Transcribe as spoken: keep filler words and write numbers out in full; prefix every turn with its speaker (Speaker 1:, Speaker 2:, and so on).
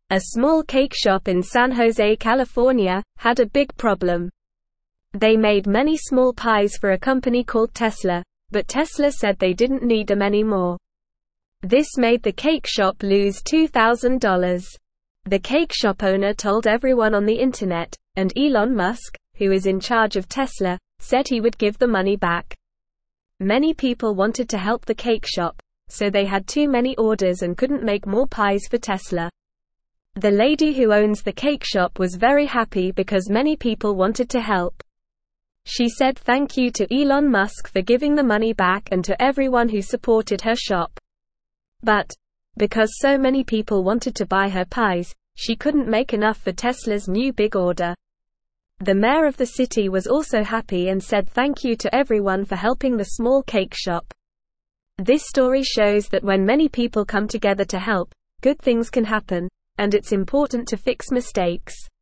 Speaker 1: A small cake shop in San Jose, California, had a big problem. They made many small pies for a company called Tesla, but Tesla said they didn't need them anymore. This made the cake shop lose two thousand dollars. The cake shop owner told everyone on the internet, and Elon Musk, who is in charge of Tesla, said he would give the money back. Many people wanted to help the cake shop, so they had too many orders and couldn't make more pies for Tesla. The lady who owns the cake shop was very happy because many people wanted to help. She said thank you to Elon Musk for giving the money back and to everyone who supported her shop. But, because so many people wanted to buy her pies, she couldn't make enough for Tesla's new big order. The mayor of the city was also happy and said thank you to everyone for helping the small cake shop. This story shows that when many people come together to help, good things can happen, and it's important to fix mistakes.